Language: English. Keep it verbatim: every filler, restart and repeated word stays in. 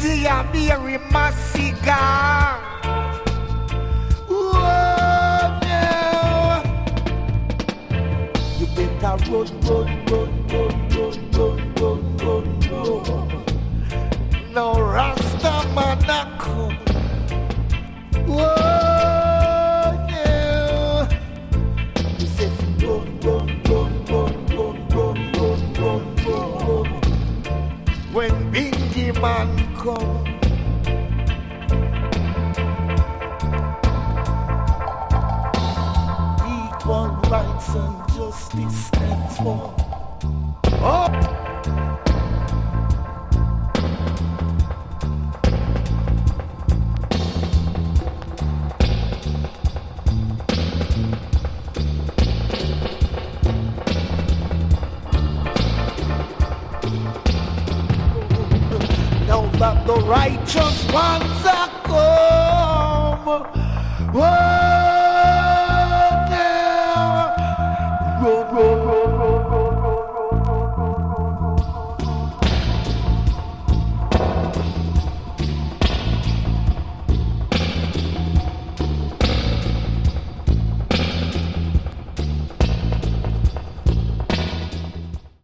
easy and very massive. You better run, run, run, run, run, run, run, run, run. No Rasta man a come. Whoa, yeah. You say run, run, run, run, run, run, run, run, run. When Bingy man come. Equal rights and justice stands for. Oh! Now that the righteous ones are come, whoa.